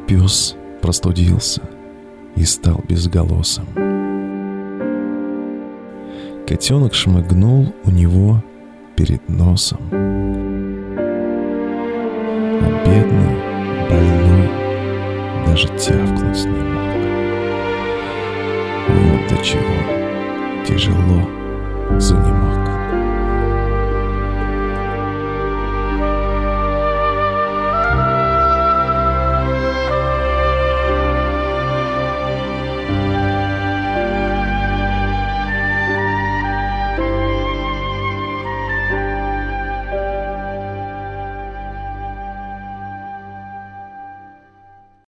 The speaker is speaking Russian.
пес простудился и стал безголосым. Котенок шмыгнул у него перед носом, а бедный, больной даже тявкнуть не мог. Вот до чего тяжело заниматься